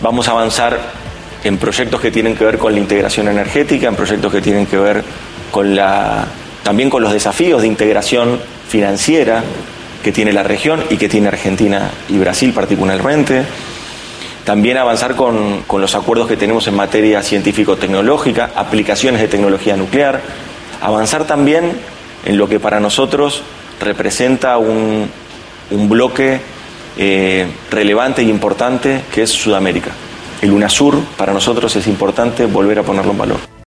Vamos a avanzar en proyectos que tienen que ver con la integración energética, en proyectos que tienen que ver también con los desafíos de integración financiera que tiene la región y que tiene Argentina y Brasil particularmente. También avanzar con los acuerdos que tenemos en materia científico-tecnológica, aplicaciones de tecnología nuclear. Avanzar también en lo que para nosotros representa un bloque relevante e importante, que es Sudamérica. El UNASUR para nosotros es importante volver a ponerlo en valor.